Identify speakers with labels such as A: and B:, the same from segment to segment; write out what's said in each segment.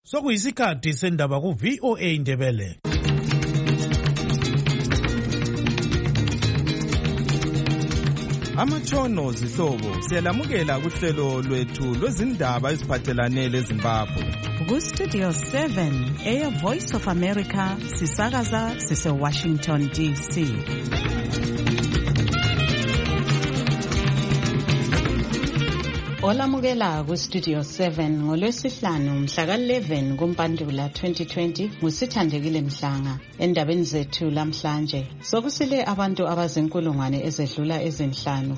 A: Sokuyisikhathi sendaba ku VOA Indebele.
B: Amatshono zihlobo siyalamukela kuhlelo lwethu lwezindaba eziphathelane leZimbabwe.
C: Ku Studio 7 Air Voice of America sisakaza sise Washington DC. Olamukela ku Studio 7 ngolwesihlanu mhla ka-11 kuMpandula 2020 ngusithandekile Mhlanga. Endabeni zethu lamhlanje sokusile abantu abazinkulungwane ezedlula ezinhlanu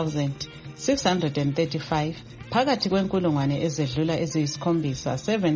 C: 5,635 phakathi kwenkulungwane ezedlula eziyisikhombisa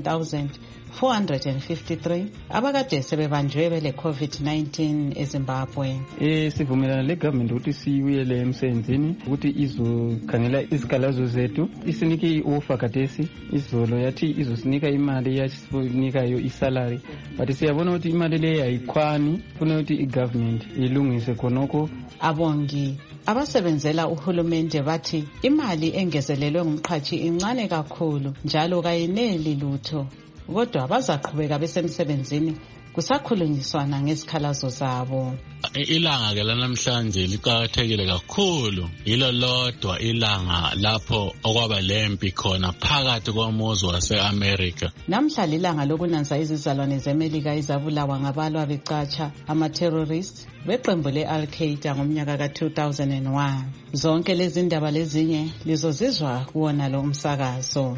C: 7,453 abakade sebebanjwe bele COVID-19 eZimbabwe.
D: Sivumelana le government ukuthi siyuyele emsebenzini ukuthi izokhangela izikhalazo zethu, isinike i-offer kadesi izolo yathi izosinika imali yasinikayo isalary, but siyabona ukuthi imali le ayikhwani, funa ukuthi i-government ilungise khonoko.
C: Abongi abasebenzela uhulumende bathi imali engezelelwe ngumqhashi incane kakhulu njalo kayineli lutho, kodwa bazaqhubeka besemsebenzini kusakhulunyiswana ngezikhalazo zabo.
E: Ilanga ke lanamhlanje liqakathekile kakhulu, yilo lodwa ilanga lapho okwaba lempi khona phakathi komuzi wase-America.
C: Namhla lilanga lokunanza izizalwane zeMelika izabulawa ngabalwa becatsha ama-terrorists beqembu le-Al-Qaeda ngomnyaka ka-2001. Zonke lezi ndaba lezinye lizozizwa kuwona lo umsakazo.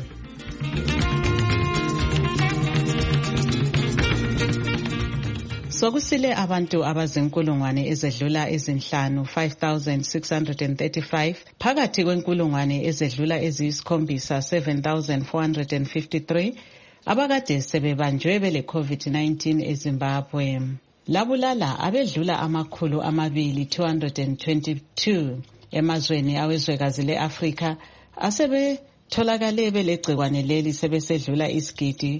C: Sokusile abantu abazinkulungwane ezedlula ezinhlanu 5,635 phakathi kwenkulungwane ezedlula eziyisikhombisa 7,453 abakade sebebanjwe bele COVID-19 eZimbabwe. Labulala abedlula amakhulu 222 emazweni awezwekazi le-Afrika asebetholakale belegcikwane leli sebesedlula isigidi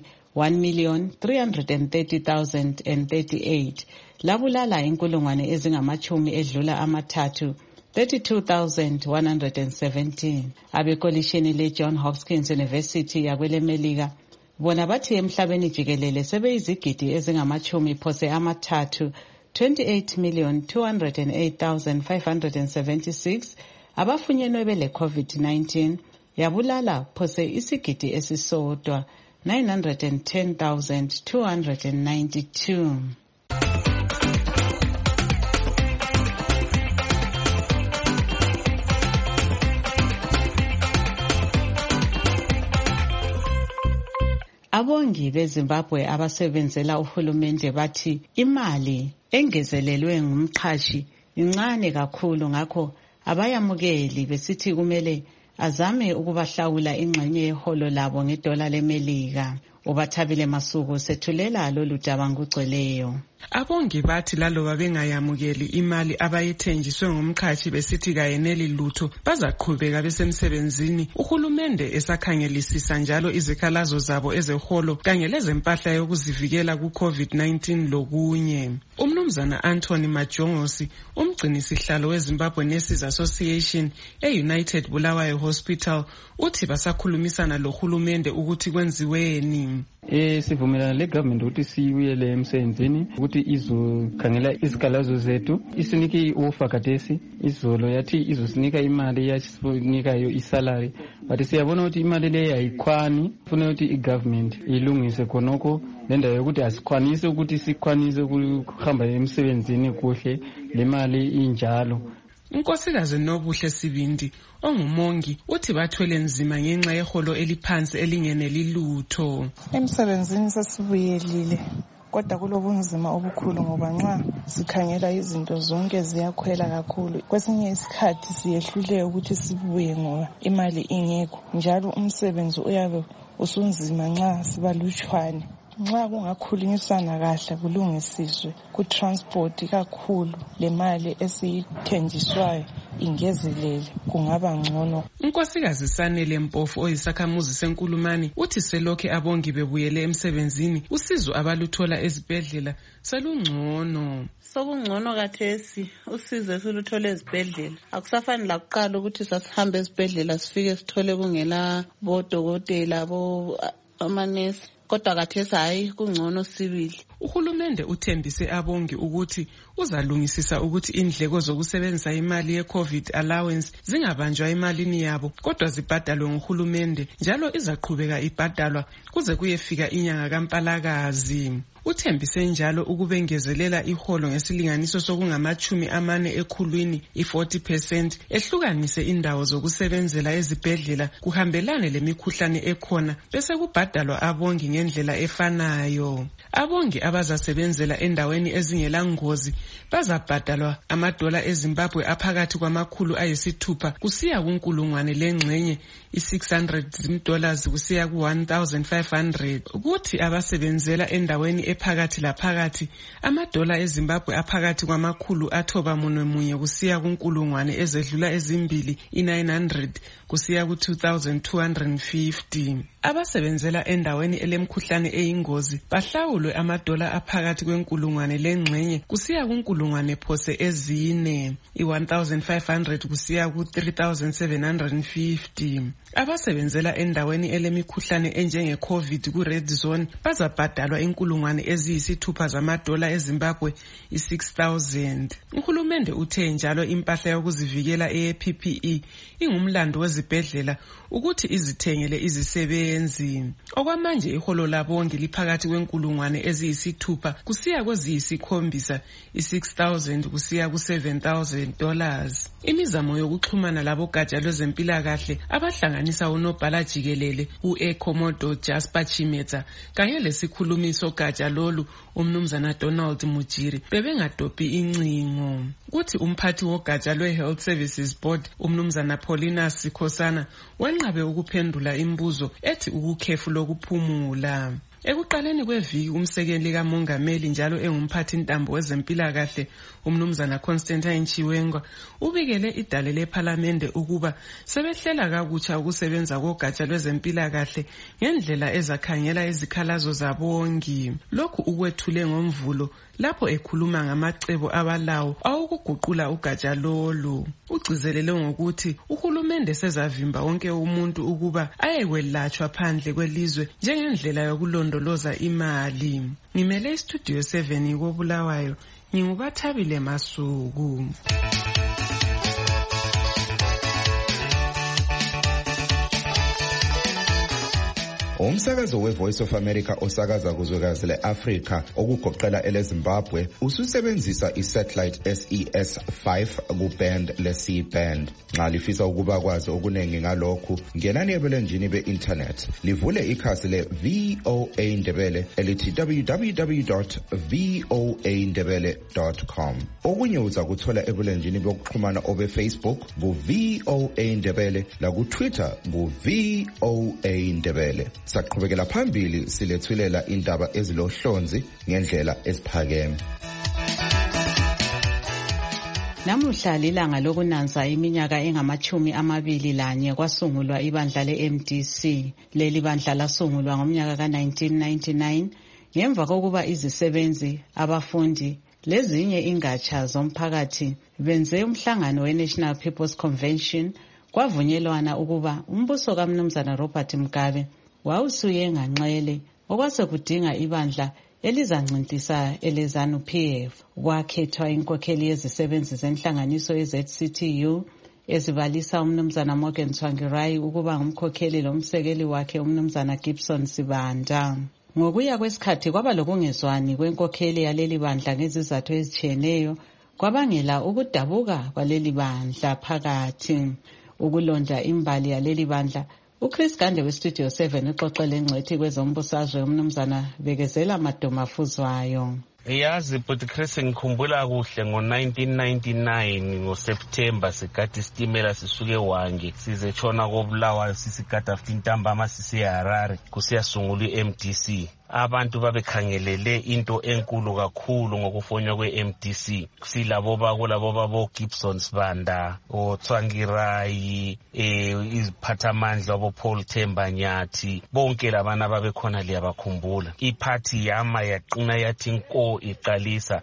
C: 1,330,038 labulala inkulungwane ezingamachumi edlula amathathu 32,117 abekolishini le-John Hopkins University yakwelemelika bona bathi emhlabeni jikelele sebeyizigidi ezingamachumi phose amathathu 28,208,576 abafunyenwe bele COVID-19 yabulala phose isigidi esisodwa 910,292. Abongi beZimbabwe abasebenzela uhulumende bathi imali engezelelwe ngumqhashi incane kakhulu, ngakho abayamukeli besithi kumele azame ukubahlawula ingxenye yeholo labo ngedola leMelika. Ubathabile Masuku sethulela lolu daba ngugcweleyo.
F: Abongi bathi laloba bengayamukeli imali abayithenjiswe ngumqhashi besithi kayeneli lutho, bazaqhubeka besemsebenzini uhulumende esakhangelisisa njalo izikhalazo zabo ezeholo kanye lezempahla yokuzivikela ku-COVID-19 lokunye. Umnumzana Anthony Majongosi, umgcinisihlalo weZimbabwe Nurses Association e-United Bulawayo Hospital, uthi basakhulumisana lohulumende ukuthi kwenziweni.
D: Sivumelana le government ukuthi siyuyele emsebenzini ukuthi izokhangela izikhalazo zethu, isinike i-offer kadesi izolo yathi izosinika imali yasinikayo isalary, but siyabona ukuthi imali le ayikhwani, funa ukuthi i-government ilungise khonoko lendawo yokuthi asikhwanise ukuthi sikhwanise ukuhamba emsebenzini kuhle, le mali injalo.
F: Unkosikazi Nobuhle Sibindi ongumongi uthi bathwele nzima ngenxa yeholo eliphansi elingeneli lutho.
G: Emsebenzini sesibuyelile kodwa kulobunzima obukhulu ngoba nxa sikhangela izinto zonke ziyakhwela kakhulu. Kwesinye isikhathi siyehlule ukuthi sibuye ngoba imali ingekho, njalo umsebenzi uyabe usunzima nxa sibalutshwane. Nxa kungakhulunyiswana kahle kulungisiswe ku-transport kakhulu, le mali esiyithenjiswayo ingezelele kungaba ngcono.
F: Unkosikazi Sanele Mpofu oyisakhamuzi senkulumani uthi selokhe abongi bebuyele emsebenzini usizo abaluthola ezibhedlela selungcono.
H: Sokungcono kathesi usizo esiluthola ezibhedlela akusafani lakuqala ukuthi sasihambe ezibhedlela sifike sithole kungela bodokotela amanesi. kodwa kathesi hayi kungcono sibili.
F: Uhulumende uthembise abongi ukuthi uzalungisisa ukuthi indleko zokusebenzisa imali ye-COVID allowance zingabanjwa emalini yabo kodwa zibhadalwe nguhulumende njalo izaqhubeka ibhadalwa kuze kuyefika inyanga kaMpalakazi. Uthembise njalo ukubengezelela iholo ngesilinganiso sokungama-40 ekhulwini i-40% ehlukanise indawo zokusebenzela ezibhedlela kuhambelane lemikhuhlane ekhona bese kubhadalwa abongi ngendlela efanayo. Abongi abazasebenzela endaweni ezingela ngozi bazabhadalwa $6 eZimbabwe aphakathi kwama600 kusiya ku1,000 lengxenye $600 kusiya ku1,500 kuthi abasebenzela endaweni ephakathi laphakathi $1 eZimbabwe aphakathi kwama991 kusiya ku1,000 ezedlula ezimbili $900 kusiya ku2,250. Abasebenzela endaweni elemkhuhlane eyingozi bahlawulwe $1 aphakathi kwe1,000 lengxenye kusiya ku1,000 phose ezine $1,500 kusiya ku3,750. Abasebenzela endaweni elemikhuhlane enjenge COVID ku-red zone bazabhadalwa $6,000 eZimbabwe $6,000. Uhulumende uthe njalo impahla yokuzivikela eye-PPE ingumlando wezibhedlela ukuthi izithengele izisebenzi. Okwamanje iholo labongi liphakathi kwe6,000 kusiya kweziyisikhombisa $6,000 kusiya ku$7,000. Imizamo yokuxhumana labogatsha lwezempilakahle abahlanganisa unobhala jikelele u-Ekomodo Jasper Chimetsa kanye lesikhulumi sogatsha lolu umnumzana Donald Mujiri bebengadophi incingo. Kuthi umphathi wogatsha lwe-Health Services Board umnumzana Paulina Sikhosana wenqabe ukuphendula imibuzo ethi ukukhefu lokuphumula. Ekuqaleni kweviki umsekeli kamongameli njalo engumphathi ntambo wezempilakahle umnumzana Constantine Chiwenga ubikele idale lePhalamende ukuba sebehlela kakutsha ukusebenza kogatsha lwezempilakahle ngendlela ezakhangela izikhalazo zabongi. Lokhu ukwethule ngoMvulo lapho ekhuluma ngamacebo abalawo awukuguqula ugatsha lolu. Ugcizelele ngokuthi uhulumende sezavimba wonke umuntu ukuba ayekwelatshwa phandle kwelizwe njengendlela yokulondoloza imali. Ngimele iStudio 7 koBulawayo, nginguBathabile Masuku.
I: Umsakazo weVoice of America osakaza kuzwekazi leAfrika okugoqela eleZimbabwe ususebenzisa isatellite SES5 kuband le-C-band. Nxa lifisa ukuba kwazi okunengi ngalokhu, ngenani ebulenjini be-internet livule ikhasi le-VOA Ndebele elithi www.voandebele.com. Okunye uza kuthola ebulenjini bokuxhumana obe-Facebook ku-VOA Ndebele laku-Twitter ku-VOA Ndebele. Saqhubekela phambili silethulela indaba ezilohlonzi ngendlela esiphakeme.
C: Namuhla lilanga lokunanza iminyaka engama-21 kwasungulwa ibandla le-MDC. Leli bandla lasungulwa ngomnyaka ka-1999 ngemva kokuba izisebenzi, abafundi lezinye ingatsha zomphakathi benze umhlangano we-National People's Convention kwavunyelwana ukuba umbuso kaMnumzana Robert Mugabe wawusuye nganxele okwasekudinga ibandla elizancintisa eleZANU-PF. Kwakhethwa inkokheli yezisebenzi zenhlanganiso ye-ZCTU ezibalisa umnumzana Morgan Tsvangirai ukuba ngumkhokheli lomsekeli wakhe umnumzana Gibson Sibanda. Ngokuya kwesikhathi kwaba lokungezwani kwenkokheli yaleli bandla ngezizathu ezitshiyeneyo kwabangela ukudabuka kwaleli bandla phakathi. Ukulonda imbali yaleli bandla, uChris Gande weStudio 7 uxoxele ngcwethi kwezombusazwe umnumzana Bekezela Madomafuzwayo.
J: Yazi but Chris ngikhumbula kuhle ngo-1999 ngoSeptember sikade isitimela sisuke Hwange size tshona koBulawayo sisigada 15 ntambama sisiya Harare kusiyasungula iMDC. abantu babekhangelele into enkulu kakhulu ngokufonywa kwe-MDC. Silabo babo Gibson Sibanda, oTsvangirai, iziphathamandla abo Paul Themba Nyathi, bonke labana babekhona liyabakhumbula. Iphathi yama yaqina yathi nko iqalisa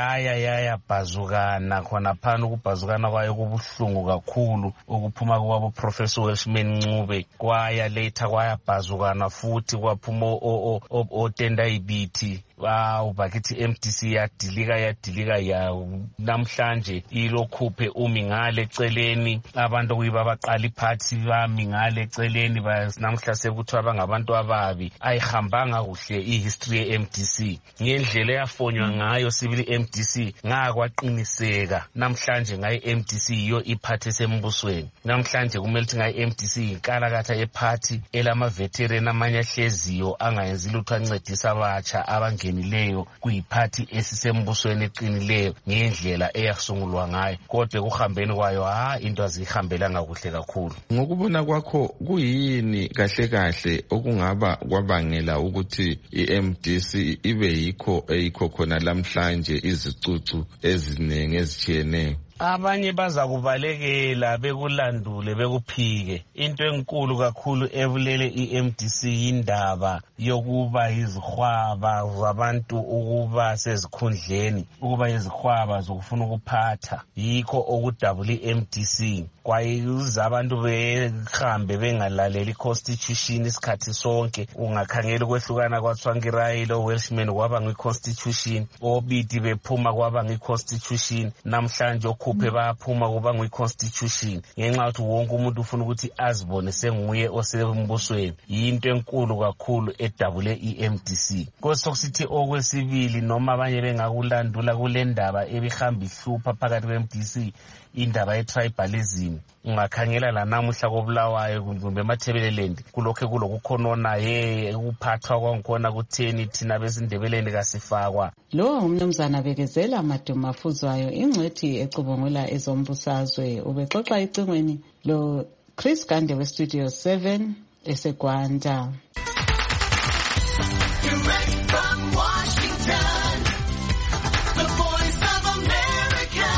J: yaya bhazukana khona phana. Ukubhazukana kwayo kubuhlungu kakhulu, ukuphuma kwabo Professor Welshman Ncube kwaya later kwaya bhazukana futhi kwaphuma otenda ibithi. Bakithi MDC yadilika ya namhlanje ilokhuphe umingale eceleni, abantu kuyiba baqala iphathi bamingale eceleni, namhla sekuthiwa bangabantu ababi. Ayihambanga kuhle ihistory ye-MDC ngendlela eyafonywa ngayo sibili MDC ngakwaqiniseka. Namhlanje ngayi MDC yiyo iphathi esembusweni. Namhlanje kumele ukuthi ngayi MDC inkalakatha ephathi elama-veteran amanye ahleziyo angayenzi lutho ancedisa abatsha abangenileyo kuyiphathi esisembusweni eqinileyo ngendlela eyasungulwa ngayo. Kodwa kuhambeni kwayo into azihambelanga kuhle kakhulu.
K: Ngokubona kwakho kuyini kahle okungaba kwabangela ukuthi i-MDC ibe yikho khona lamhlanje izicucu eziningi ezitshiyeneyo?
J: Abanye baza kubalekela bekulandule bekuphike. Into enkulu kakhulu ebulele iMDC indaba yokuba izihwaba zabantu ukuba sezikhundleni, ukuba izihwaba zokufuna ukuphatha. Yikho okudabula iMDC. Kwayiza abantu behambe bengalaleli constitution isikhathi sonke. Ungakhangela ukwehlukana kwaTsvangirai lo Welshman kwaba ngeconstitution, obidi bephuma kwaba ngeconstitution, namhlanje okhuphe baphuma kuba ngeconstitution. Ngenxa yokuthi wonke umuntu ufuna ukuthi azibone senguye osembusweni. Yinto enkulu kakhulu edabule iMDC. Kosokusithi okwesibili noma abanye bengakulandula kule ndaba ebihamba ihlupha phakathi kweMDC, indaba ye-tribalism. Ungakhangela la namuhla koBulawayo kumbe eMathebeleland kulokho kulokukhonona ukuphathwa kwakhona kutheni thina besindebeleni kasifakwa.
C: Lo umnumzana Bekezela Madumafuzwayo ingcwethi ecubungula ezombusazwe ubexoxa icingweni lo Chris Gande we Studio 7 eseGwanda. Direct from Washington, the voice of America,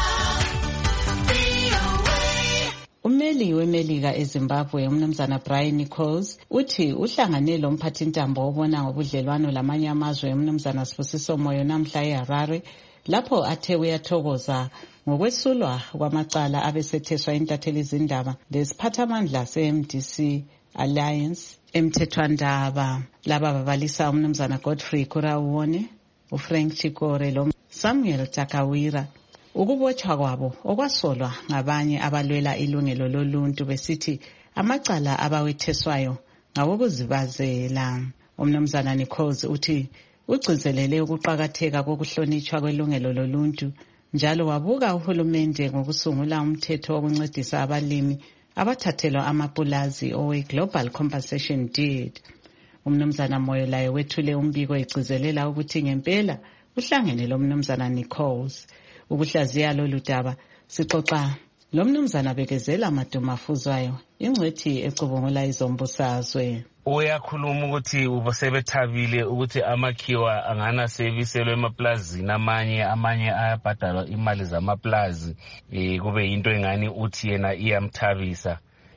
C: VOA. Umeli weMelika eZimbabwe umnumzana Brian Nichols uthi uhlangane lomphathintambo obona ngobudlelwano lamanye amazwe umnumzana Sibusiso Moyo namhla eHarare, lapho athe uyathokoza ngokwesulwa kwamacala abesetheswa intatheli izindaba lesiphathamandla se-MDC Alliance emthethwandaba. Laba babalisa umnumzana Godfrey Kurawone, uFrank Chikore lo Samuel Takawira. Ukubotshwa kwabo okwasolwa ngabanye abalwela ilungelo loluntu besithi amacala abawetheswayo ngawokuzibazela. Umnumzana Nichols uthi ugcizelele ukuqakatheka kokuhlonitshwa kwelungelo loluntu, njalo wabuka uhulumende ngokusungula umthetho wokuncedisa abalimi abathathelwa amapulazi owe-Global Compensation Deed. Umnumzana Moyo laye wethule umbiko egcizelela ukuthi ngempela uhlangene lo mnumzana Nichols. Ukuhlaziya lolu daba sixoxa lo mnumzana Bekezela Madumafuzwayo ingcwethi ecubungula izombusazwe.
J: Uyakhuluma ukuthi ubesebethabile ukuthi amakhiwa angana sebiselwe emaplazini, amanye ayabhadalwa imali zamaplazi, kube into engani uthi yena iyamthabisa.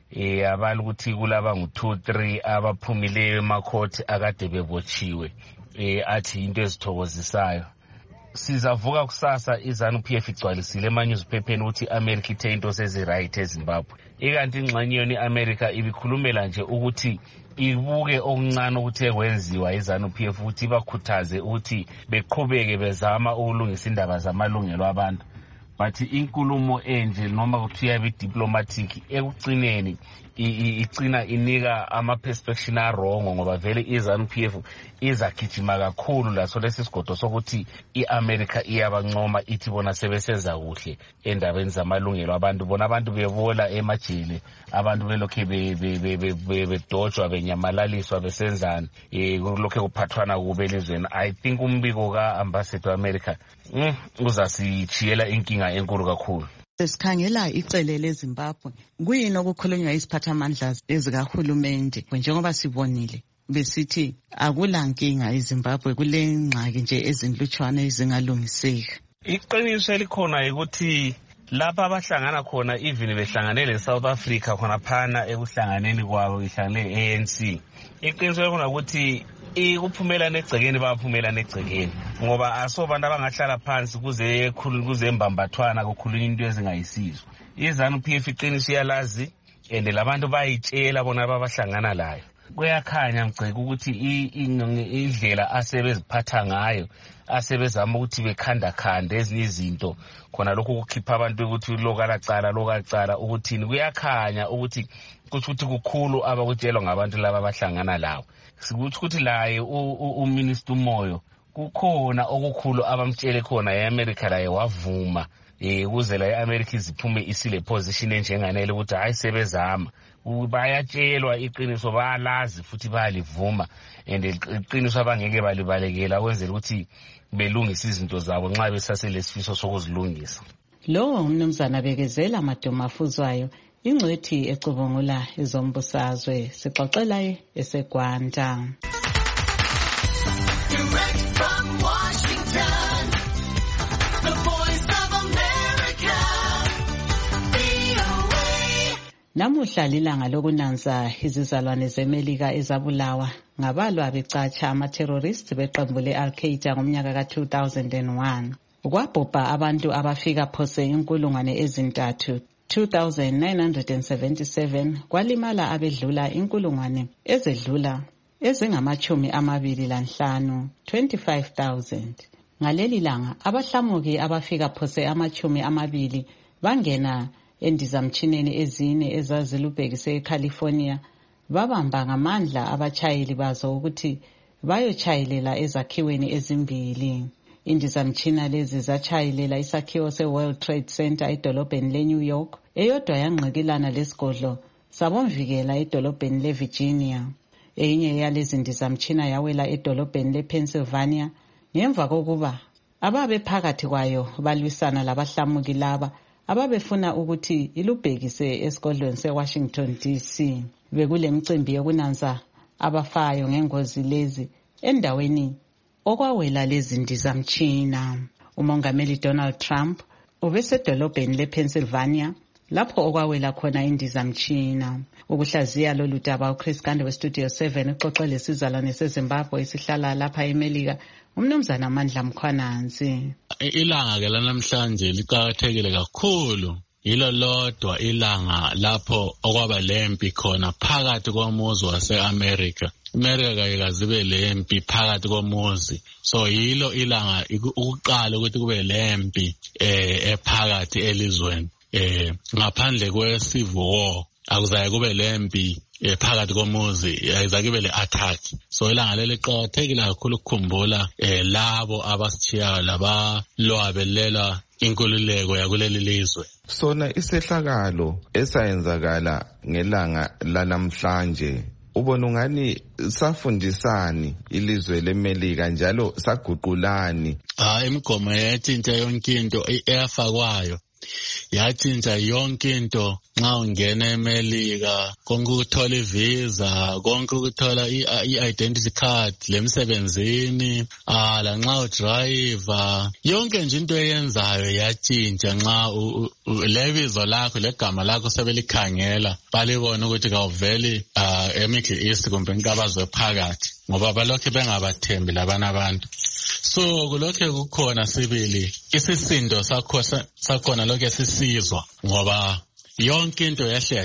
J: Abali ukuthi kulaba ngu2-3 abaphumileyo emakhoti akade bebotshiwe, athi into ezithokozisayo. Sizavuka kusasa iZANU-PF igcwalisile emanyuziphepheni ukuthi iAmerica ithe into seziright eZimbabwe. Ikanti ingxenye yona iAmerica ibikhulumela nje ukuthi ibuke okuncane ukuthi ekwenziwa iZANU-PF ukuthi bakhuthaze ukuthi beqhubeke bezama ukulungisa indaba zamalungelo abantu. But inkulumo enje noma kuthiwa bi-diplomatic ekugcineni igcina inika ama-perspective arongo, ngoba vele iZANU-PF izagijima kakhulu laso lesi sigodo sokuthi iAmerica iyabancoma ithi bona sebeseza kuhle endabeni zamalungelo abantu. Bona abantu bebola emajele, abantu belokhe bedojwa benyamalaliswa besenzana, lokhe kuphathwana kube elizweni. I think umbiko ka-ambassador America uzasichiyela inkinga enkulu kakhulu.
C: Sesikhangela icele leZimbabwe, kuyini okukhulunywa iziphathamandla ezikahulumende njengoba sibonile besithi akula nkinga eZimbabwe, kule ngxaki nje ezinhlutshwane ezingalungiseka.
J: Iqiniso elikhona ukuthi lapha abahlangana khona even behlanganele South Africa khona phana ekuhlanganeni kwabo ihlanganele ANC. Iqiniso elikhona ukuthi ukuphumela negcekeni baphumela negcekeni ngoba asobantu abangahlala phansi kuze mbambathwana kukhulunywa into ezingayisizo. iZANU-PF iqiniso iyalazi and labantu bayitshela bona abahlangana layo. Kuyakhanya Mgceki ukuthi indlela asebeziphatha ngayo asebezama ukuthi bekhanda ezinye izinto khona lokho kukhipha abantu ukuthi lokalacala ukuthini. Kuyakhanya ukuthi kuthi kukhulu abakutshelwa ngabantu laba abahlangana lawo. Sikuthi ukuthi laye uMinister uMoyo kukhona okukhulu abamtshele khona eAmerica laye wavuma ukuze la eAmerica iziphume isile position enjenganele ukuthi hayi sebezama. Bayatshelwa iqiniso bayalazi futhi bayalivuma and iqiniso abangeke balibalekela kwenzela ukuthi belungise izinto zabo nxa besaselesifiso sokuzilungisa.
C: Lo umnumzana Bekezela Madumafuzwayo ingcwethi ecubungula ezombusazwe sixoxela eseGwanda. Direct from Washington, the voice of America, VOA. Namuhla lilanga lokunanza izizalwane zeMelika ezabulawa ngabalwa becatsha ama-terrorists beqembu le-Al-Qaeda ngomnyaka ka-2001. Kwabhubha abantu abafika phose inkulungwane ezintathu 2,977, kwalimala abedlula inkulungwane ezedlula ezingama-25, 25,000. Ngaleli langa abahlamuki abafika phose ama-20 bangena endizamtshineni ezine ezazilubhekise eCalifornia, babamba ngamandla abatshayeli bazo ukuthi bayotshayelela ezakhiweni ezimbili. Indizamtshina lezi zatshayelela isakhiwo se-World Trade Center edolobheni le-New York, eyodwa yangqikilana lesigodlo sabomvikela edolobheni le-Virginia. Eyinye yalezi ndizamtshina yawela edolobheni le-Pennsylvania ngemva kokuba ababe phakathi kwayo balwisana labahlamuki laba ababefuna ukuthi ilubhekise esigodlweni se-Washington DC. Bekule mcimbi yokunanza abafayo ngengozi lezi endaweni okwawela lezi ndizamtshina. Umongameli Donald Trump ubesedolobheni lePennsylvania lapho okwawela khona indizamtshina. Ukuhlaziya lolu daba uChris Gande weStudio 7 uxoxe lesizalwane seZimbabwe esihlala lapha eMelika, umnumzana Mandla Mkhwananzi.
E: Ilanga ke lanamhlanje liqhakathekile kakhulu. Yilo lodwa ilanga lapho okwaba lempi khona phakathi komuzi wase-America. America kayizibe lempi phakathi komuzi. So yilo ilanga ukuqala ukuthi kube lempi ephakathi elizweni. Ngaphandle kwe-civil war akuzaye kube lempi phakathi komuzi, ayizake kube le-attack. So ilanga leli liqhakathekile kakhulu ukukhumbula labo abasitshiyayo labalwabelela inkululeko yakuleli lizwe.
K: Sona isehlakalo esayenzakala ngelanga lanamhlanje ubona ungani safundisani ilizwe leMelika njalo saguqulani?
E: Imigomo yatshintsha yonke into eyafakwayo. Yatshintsha yonke into nxa ungena eMelika, konke ukuthola ivisa, konke ukuthola i-identity card lemsebenzini, lanxa udriver, yonke nje into eyenzayo yatshintsha nxa lebizo lakho legama lakho sebelikhangela balibona ukuthi kawuveli eMiddle East kumbe inkabazwe phakathi ngoba balokhe bengabathembi labana abantu. So kulokhe kukhona sibili isisindo sakhona lokhe sisizwa ngoba yonke into yahle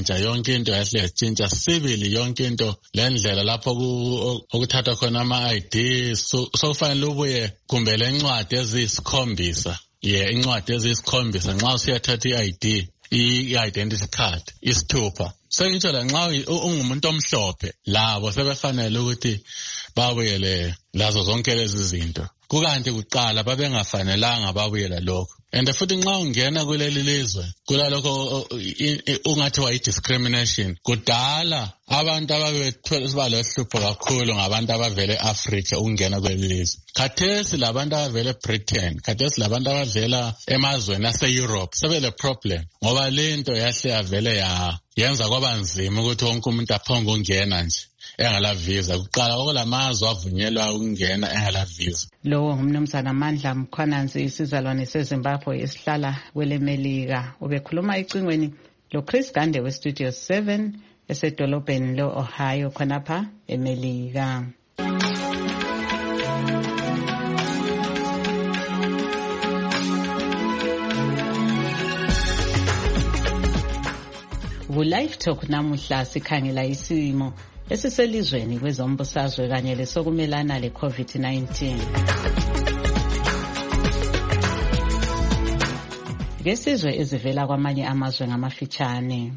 E: yatshintsha sibili yonke into lendlela lapho okuthatha khona ama-ID sokufanele ubuye kumbe lencwadi eziyisikhombisa incwadi eziyisikhombisa nxa usiyathatha i-ID i-identity card isithupha. Sengitsho la nxa ungumuntu omhlophe labo sebefanele ukuthi babuyele lazo zonke lezi zinto. Kukanti kuqala babengafanelanga babuyela lokho. And futhi nxa ungena kuleli lizwe kulalokho ungathi wayi-discrimination. Kudala abantu ababethola lohlupho kakhulu ngabantu abavele e-Africa ukungena kuleli lizwe. Khathesi labantu abavele eBritain, khathesi labantu abavela emazweni ase-Europe sebele problem ngoba lento yahle yavele yenza kwaba nzima ukuthi wonke umuntu aphonge ungena nje. engala visa. Kuqala okulamazwe avunyelwa ukungena engala visa.
C: Lo ngumnumzana Mandla Mkhwananzi isizalwane seZimbabwe esihlala kwele Melika. Ubekhuluma ecingweni lo Chris Gande we Studio 7 esedolobheni lo Ohio khonapha eMelika. Live Talk namuhla sikhangela isimo esiselizweni kwezombusazwe kanye lesokumelana le-COVID-19. Ngesizwe ezivela kwamanye amazwe ngamafitshane.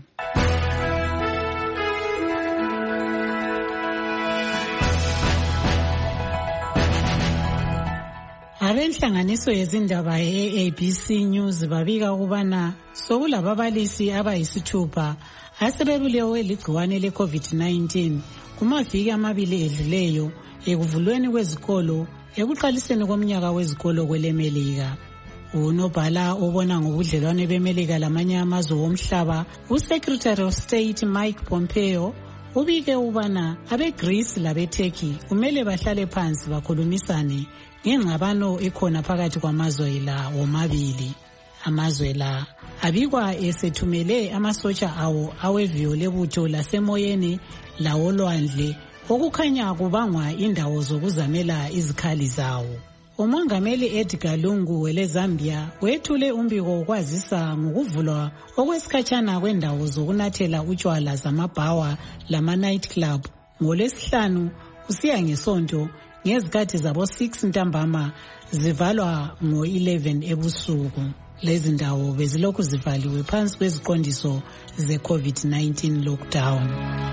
L: Abenhlanganiso yezindaba ye-ABC News babika ukubana sokulababalisi abayisithupha asebebulewe ligciwane le-COVID-19 kumaviki amabili edluleyo ekuvulweni kwezikolo ekuqaliseni komnyaka wezikolo kweleMelika. Unobhala obona ngobudlelwane beMelika lamanye amazwe womhlaba, uSecretary of State Mike Pompeo ubike ubana abeGreece labeTurkey kumele bahlale phansi bakhulumisane ngengxabano ekhona phakathi kwamazwe la womabili. Amazwe la abikwa esethumele amasotsha awo aweviyo lebutho lasemoyeni lawolwandle okukhanya kubangwa indawo zokuzamela izikhali zawo. Umongameli Edgar Lungu weleZambia wethule umbiko wokwazisa ngokuvulwa okwesikhatshana kwendawo zokunathela utshwala zamabhawa lama-night club ngoLwesihlanu kusiya ngeSonto ngezikhathi zabo 6 ntambama zivalwa ngo-11 ebusuku. Lezi ndawo bezilokhu zivaliwe phansi kweziqondiso ze-COVID-19 lockdown.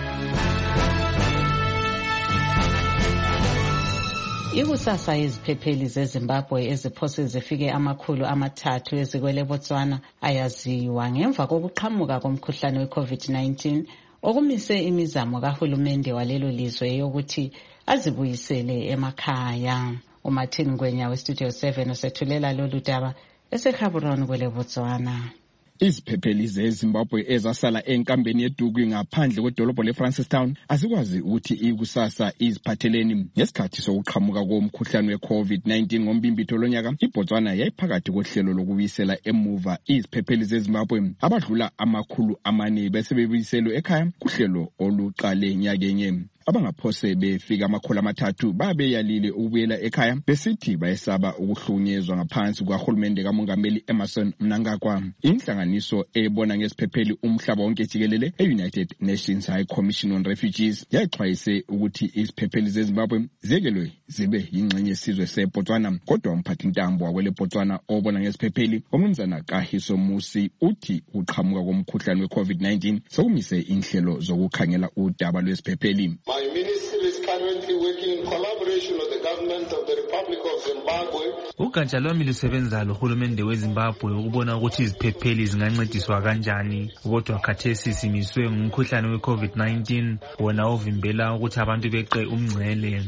L: Ikusasa yeziphepheli zeZimbabwe eziphose zifike 300 ezikwele Botswana ayaziwa ngemva kokuqhamuka komkhuhlane we-COVID-19 okumise imizamo kahulumende walelo lizwe yokuthi azibuyisele emakhaya. uMartin Ngwenya weStudio 7 usethulela lolu daba eseGaborone kwele Botswana.
M: Iziphepheli zeZimbabwe ezasala enkambeni yeDuku ngaphandle kwedolobho leFrancistown azikwazi ukuthi ikusasa iziphatheleni ngesikhathi sokuqhamuka komkhuhlane we-COVID-19 ngombimbitho lonyaka. iBotswana yayiphakathi kohlelo lokubuyisela emuva iziphepheli zeZimbabwe abadlula 400 bese bebuyiselwe ekhaya kuhlelo oluqale nyakenye. Abangaphose befika 300 babeyalile ukubuyela ekhaya besithi bayesaba ukuhlunyezwa ngaphansi kwahulumende kamongameli Emmerson Mnangagwa. Inhlanganiso ebona ngesiphepheli umhlaba wonke jikelele e-United Nations High Commission on Refugees yaxwayise ukuthi iziphepheli zeZimbabwe zekelwe zibe yingxenye yesizwe seBotswana. Kodwa umphathi ntambo wakwele Botswana obona ngesiphepheli umnumzana Kahiso Musi uthi uqhamuka komkhuhlane we-COVID-19 sokumise inhlelo zokukhangela udaba lwesiphepheli.
N: My ministry is currently working in collaboration with the government of the Republic of Zimbabwe.
O: Ugatsha lwami lusebenza lohulumende weZimbabwe ukubona ukuthi iziphepheli zingancediswa kanjani. Kodwa khathesi simiswe ngumkhuhlane we-COVID-19 wona ovimbela ukuthi abantu beqe umngcele.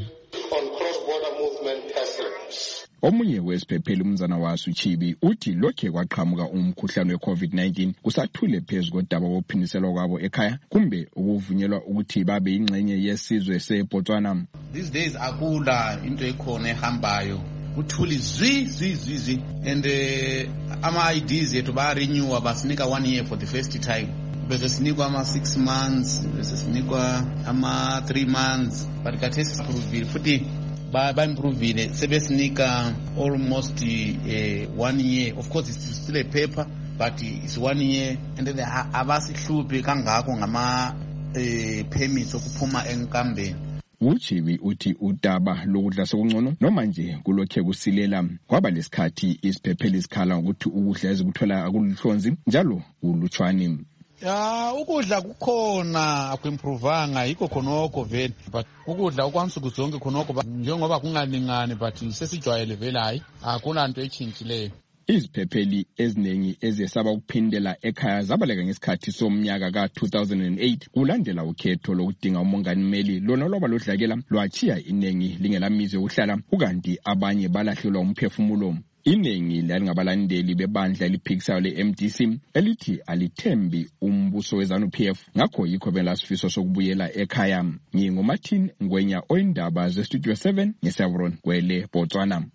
M: Omunye wesiphepheli umnumzana waso Chibi uthi lokhe kwaqhamuka umkhuhlane we-COVID-19 kusathule phezu kodaba wophiniselwa kwabo ekhaya kumbe ukuvunyelwa ukuthi babe ingxenye yesizwe seBotswana.
P: These days akula into ekhona ehambayo uthuli zwi and ama-IDs yethu ba-renewa basinika 1 year for the first time. Bese sinikwa 6 months, bese sinikwa 3 months, but kathesi sipruvile futhi ba-improvile sebesinika almost 1 year. Of course it's still a paper but it's 1 year and then abasihluphi kangako ngama permits okuphuma enkambeni.
M: Uchibi uthi udaba lokudla sekungcono noma nje kulokhe kusilela kwaba lesikhathi isiphepheli sikhala ukuthi ukudla ezikuthola akuluhlonzi njalo ulutshwani.
P: Ukudla kukhona akuimprovanga yikho khonoko vele but ukudla okwansuku zonke khonoko njengoba kungalingani but sesijwayele vele hayi akuna nto echinjileyo.
M: Iziphepheli eziningi ezesaba ukuphindela ekhaya zabaleka ngesikhathi somnyaka ka-2008 kulandela ukhetho lokudinga umongameli lona lwaba lodlakela lwachiya inengi lingelamizi yokuhlala ukanti abanye balahlelwa umphefumulo. Iningi lalingabalandeli bebandla eliphikisayo le-MDC elithi alithembi umbuso we-ZANU-PF, ngakho yikho belasifiso sokubuyela ekhaya. NginguMartin Ngwenya, oyindaba zeStudio 7 ngeSeveron kwele Botswana.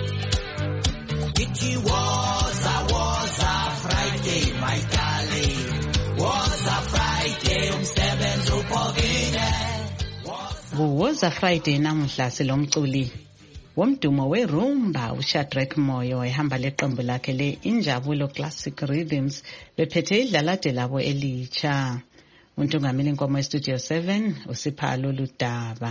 Q: It was a Friday, my darling. Was a Friday, umsebenzi uphokile.
L: Was a Friday namuhla silomculi womdumo werumba uShadrack Moyo ehamba leqembu lakhe le-Injabulo Classic Rhythms bephethe idlalade labo elitsha. Untungameli Nkomo eStudio 7 uSiphalo Ludaba.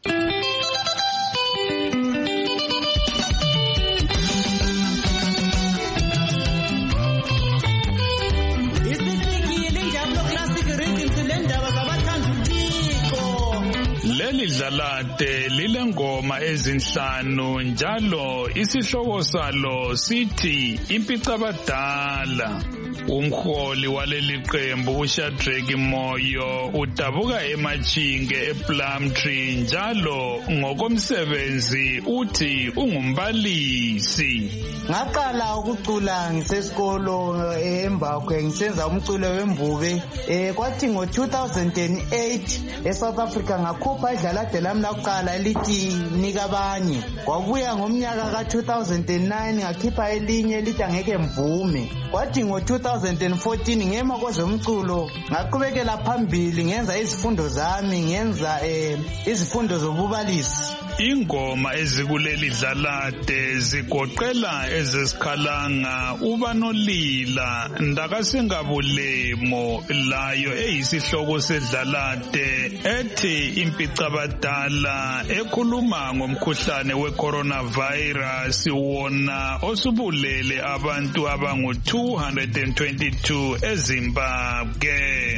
R: Leli dlalade lilengoma ezinhlanu njalo isihloko salo sithi impicabadala. Umholi waleli qembu uShadrack Moyo udabuka eMachinge ePlumtree njalo ngokomsebenzi uthi ungumbalisi.
S: Ngaqala ukucula ngisesikolo eMbakwe ngisenza umculo wembuke kwathi ngo2008 eSouth Africa ngakhupha idlalade lami lokuqala elithi nika abanye. Kwabuya ngomnyaka ka2009 ngakhipha elinye elithi angeke mvume. Kwathi ngo2014 ngema kwezomculo ngaqhubekela phambili ngenza izifundo zami ngenza izifundo zobubalisi.
R: Ingoma ezikuleli dlalade zigoqela ezesikhalanga ubanolila ndakasengabulemo layo eyisihloko sedlalade ethi impicabadala ekhuluma ngomkhuhlane weCoronavirus wona osubulele abantu abangu222 eZimbabwe.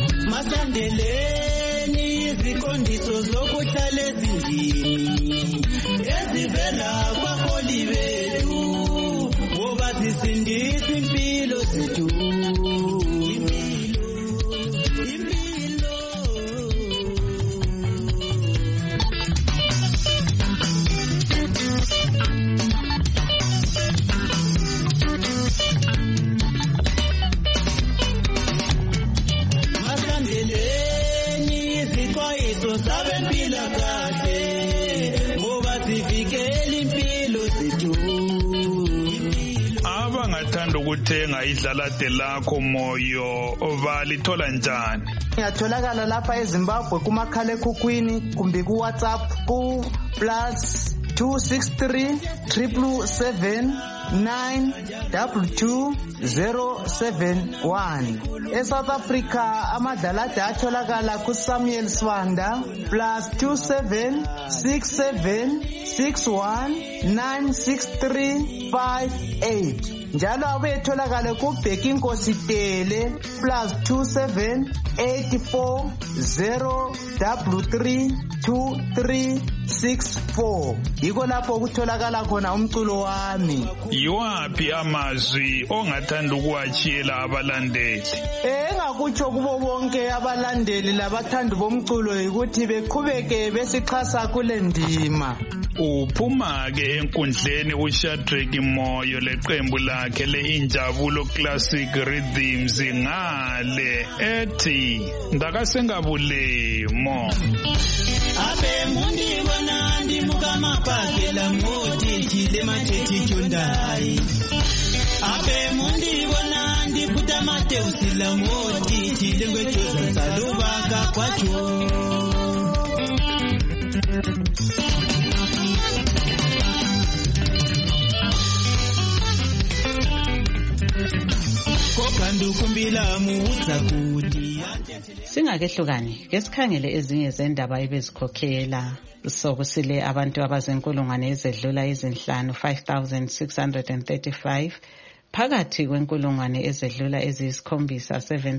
Q: Masandeleni iziqondiso zokuhlala ezindlini ezivela kwabaholi bethu ngoba zisindisa impilo zethu.
R: Abangathanda ukuthenga idlalade lakho Moyo balithola njani?
S: Ngiyatholakala lapha eZimbabwe kumakhalekhukhwini kumbe kuWhatsApp ku +263 777 922 eSouth Africa amadlalade atholakala kuSamuel Swanda +27 67 61 963 58 njalo abetholakala kuBheki Nkosi Tele +27 84 033 2364. Yiko lapho kutholakala khona umculo wami.
R: Yiwaphi amazwi ongathanda ukuwatshiyela abalandeli?
S: Engakutsho kubo bonke abalandeli labathandi bomculo ukuthi beqhubeke besixhasa kule ndima.
R: Uphuma ke enkundleni uShadrack Moyo leqembu lakhe le-Injabulo Classic Rhythms ngale ethi ndakasengabulemo.
Q: Abe mundi bona ndimuka mapakela ngoti chile machechi chondai. Abe mundi bona ndiputa mate usila ngoti chile ngwechoza salubaka kwacho.
L: Singakehlukani ngesikhangele ezinye zendaba ebezikhokhela sokusile abantu abazinkulungwane ezedlula izinhlanu 5635 phakathi kwenkulungwane ezedlula eziyisikhombisa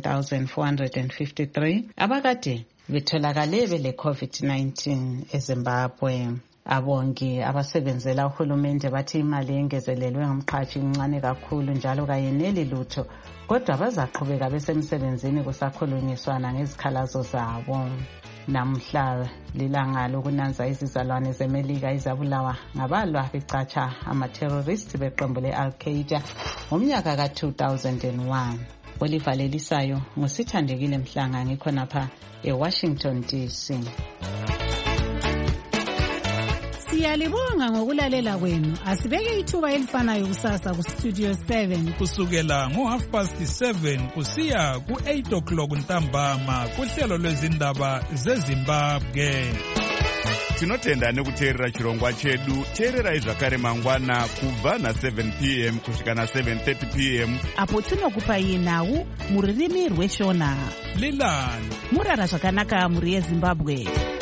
L: 7453 abakade betholakale bele COVID-19 eZimbabwe. Abongi abasebenzela uhulumende bathi imali yengezelelwe ngumqhashi incane kakhulu njalo kayeneli lutho kodwa bazaqhubeka besemsebenzini kusakhulunyiswana ngezikhalazo zabo.
C: Namhla lilanga lokunanza izizalwane zeMelika izabulawa ngabalwa becatsha ama-terrorist beqembu le-Al-Qaeda ngomnyaka ka-2001. Olivalelisayo nguSithandekile Mhlanga ngikhonapha eWashington DC.
T: Siyalibonga ngokulalela kwenu. Asibeke ithuba elifanayo kusasa ku Studio 7
R: kusukela ngo7:30 kusiya ku8 ntambama kuhlelo lwezindaba zeZimbabwe.
U: Tinotenda nekuteerera chirongwa chedu. Teererai zvakare mangwana kubva na7 p.m. kusvika na7:30 p.m.
T: apo tinokupai nhau muririmi rweshona.
R: Lilani
T: murara zvakanaka muri yeZimbabwe.